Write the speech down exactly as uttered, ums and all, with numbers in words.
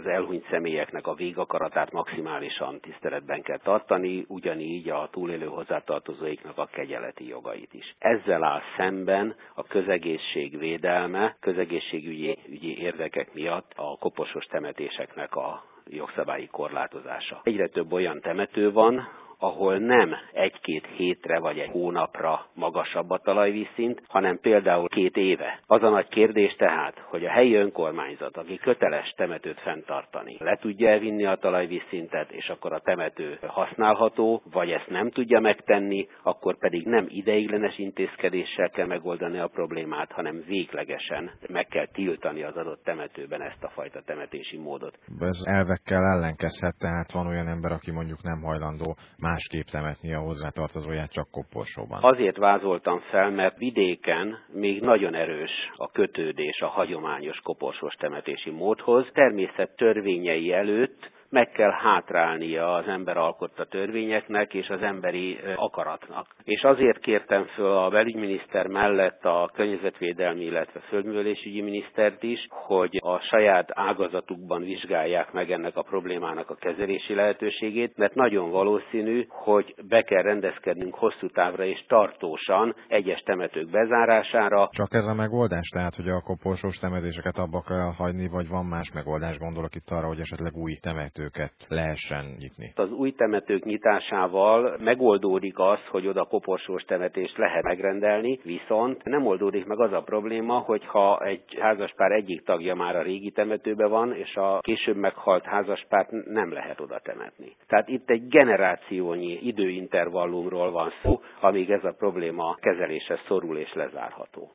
az elhunyt személyeknek a végakaratát maximálisan tiszteletben kell tartani, ugyanígy a túlélő hozzátartozóiknak a kegyeleti jogait is. Ezzel áll szemben a közegészség védelme, közegészségügyi ügyi érdekek miatt a koporsós temetéseknek a jogszabályi korlátozása. Egyre több olyan temető van, ahol nem egy-két hétre vagy egy hónapra magasabb a talajvízszint, hanem például két éve. Az a nagy kérdés tehát, hogy a helyi önkormányzat, aki köteles temetőt fenntartani, le tudja elvinni a talajvízszintet, és akkor a temető használható, vagy ezt nem tudja megtenni, akkor pedig nem ideiglenes intézkedéssel kell megoldani a problémát, hanem véglegesen meg kell tiltani az adott temetőben ezt a fajta temetési módot. Ez elvekkel ellenkezhet, tehát van olyan ember, aki mondjuk nem hajlandó másképp temetni a hozzátartozóját, csak koporsóban. Azért vázoltam fel, mert vidéken még nagyon erős a kötődés a hagyományos koporsós temetési módhoz. Természet törvényei előtt meg kell hátrálnia az ember alkotta törvényeknek és az emberi akaratnak. És azért kértem föl a belügyminiszter mellett a környezetvédelmi, illetve földművelésügyi minisztert is, hogy a saját ágazatukban vizsgálják meg ennek a problémának a kezelési lehetőségét, mert nagyon valószínű, hogy be kell rendezkednünk hosszú távra és tartósan egyes temetők bezárására. Csak ez a megoldás, tehát hogy a koporsós temetéseket abba kell hagyni, vagy van más megoldás? Gondolok itt arra, hogy esetleg új temető lehessen nyitni. Az új temetők nyitásával megoldódik az, hogy oda koporsós temetést lehet megrendelni, viszont nem oldódik meg az a probléma, hogyha egy házaspár egyik tagja már a régi temetőben van, és a később meghalt házaspárt nem lehet oda temetni. Tehát itt egy generációnyi időintervallumról van szó, amíg ez a probléma kezelésre szorul és lezárható.